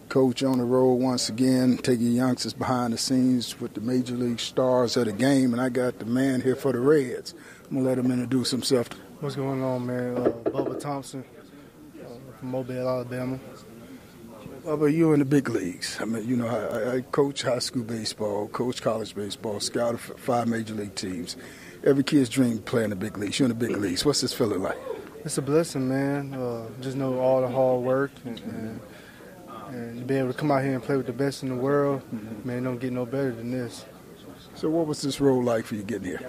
Coach, on the road once again, taking youngsters behind the scenes with the major league stars of the game, and I got the man here for the Reds. I'm going to let him introduce himself. What's going on, man? Bubba Thompson from Mobile, Alabama. Bubba, you in the big leagues. I mean, you know, I coach high school baseball, coach college baseball, scouted for 5 major league teams. Every kid's dream to play in the big leagues. You're in the big leagues. What's this feeling like? It's a blessing, man. Just know all the hard work and to be able to come out here and play with the best in the world, man, don't get no better than this. So what was this role like for you getting here?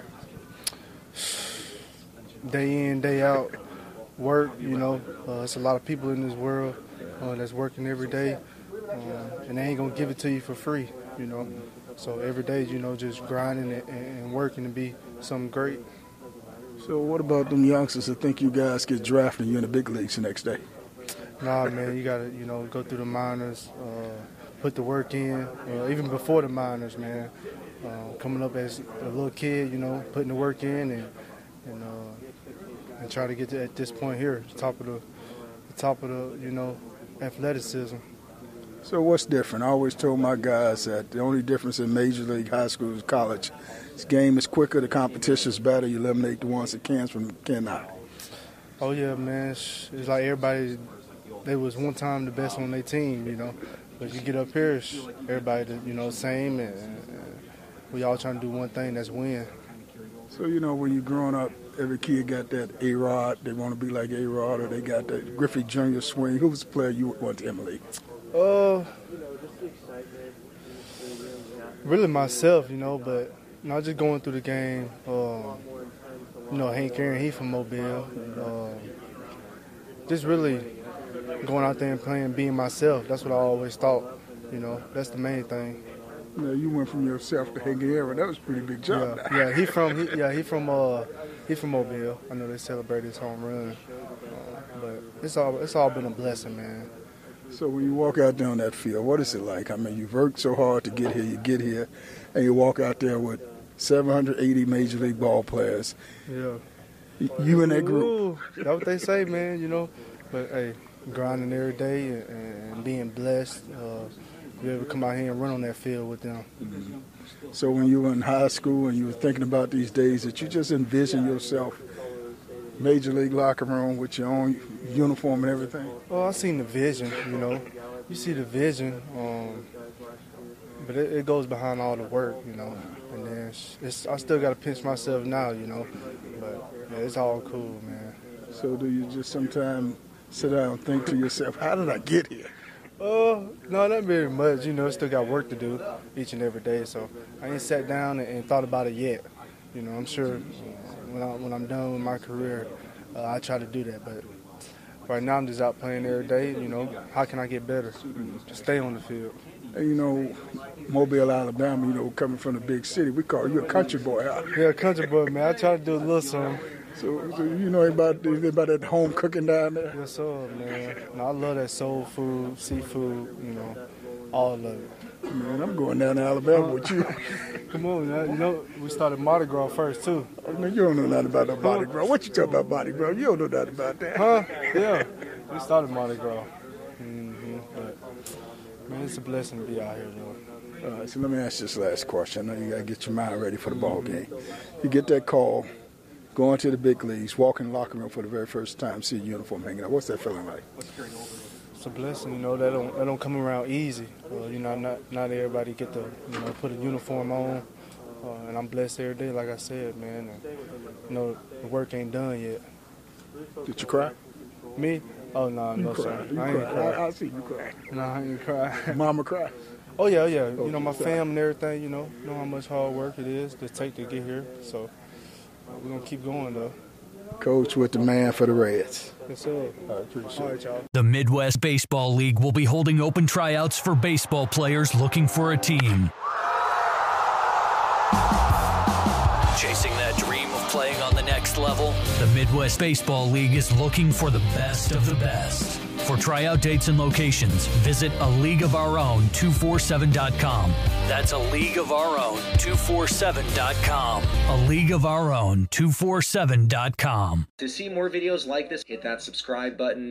Day in, day out, work, you know. It's a lot of people in this world that's working every day, and they ain't going to give it to you for free, you know. So every day, you know, just grinding and working to be something great. So what about them youngsters that think you guys get drafted and you're in the big leagues the next day? Nah, man, you got to, you know, go through the minors, put the work in, even before the minors, man. Coming up as a little kid, you know, putting the work in and try to get to at this point here, the top of the, you know, athleticism. So what's different? I always told my guys that the only difference in major league, high school, is college. This game is quicker, the competition is better, you eliminate the ones that can from cannot. Oh yeah, man, it's like everybody. They was one time the best on their team, you know. But you get up here, everybody, you know, same, and we all trying to do one thing, that's win. So, you know, when you're growing up, every kid got that A-Rod. They want to be like A-Rod, or they got that Griffey Jr. swing. Who was the player you would want to emulate? Really myself, you know, but not just going through the game. You know, Hank Aaron, he from Mobile. Just really going out there and playing, being myself. That's what I always thought. You know, that's the main thing. You know, you went from yourself to Hank Aaron. That was a pretty big jump. Yeah, he from Mobile. I know they celebrate his home run, but it's all been a blessing, man. So when you walk out there on that field, what is it like? I mean, you've worked so hard to get here. You get here, and you walk out there with 780 major league ball players. Yeah. You in that group. Ooh, that's what they say, man. You know, but hey, grinding every day and being blessed. Be able to come out here and run on that field with them. Mm-hmm. So when you were in high school and you were thinking about these days, that you just envision yourself major league locker room with your own uniform and everything? Well, I seen the vision, you know. You see the vision, but it goes behind all the work, you know. And then I still got to pinch myself now, you know. But yeah, it's all cool, man. So do you just sometimes sit down and think to yourself, how did I get here? No, not very much. You know, still got work to do each and every day, so I ain't sat down and thought about it yet. You know, I'm sure when I'm done with my career, I try to do that. But right now, I'm just out playing every day. You know, how can I get better? Just stay on the field. And, you know, Mobile, Alabama, you know, coming from the big city, we call you a country boy out here. Yeah, country boy, man. I try to do a little something. So you know about that home cooking down there? Yes, sir, man. No, I love that soul food, seafood, you know, all of it. Man, I'm going down to Alabama with you. Come on, man. You know, we started Mardi Gras first, too. Oh, man, you don't know nothing about no Mardi Gras. What you talking about Mardi Gras? You don't know nothing about that. Huh? Yeah. We started Mardi Gras. But, man, it's a blessing to be out here, though. All right, so let me ask this last question. I know you got to get your mind ready for the ball game. You get that call, going to the big leagues, walking in the locker room for the very first time, see a uniform hanging up. What's that feeling like? It's a blessing, you know. That don't come around easy. You know, not everybody get to, you know, put a uniform on. And I'm blessed every day, like I said, man. And, you know, the work ain't done yet. Did you cry? Me? Oh, no, sir. I ain't cry. I see you cry. No, I ain't cry. Mama cry? Oh, yeah. You know, my fam and everything, you know how much hard work it is to take to get here. So we're going to keep going, though. Coach with the man for the Reds. Yes, sir. I appreciate it. All right, y'all. The Midwest Baseball League will be holding open tryouts for baseball players looking for a team. Chasing that dream of playing on the next level? The Midwest Baseball League is looking for the best of the best. For tryout dates and locations, visit aleagueofourown247.com. That's aleagueofourown247.com. aleagueofourown247.com. To see more videos like this, hit that subscribe button.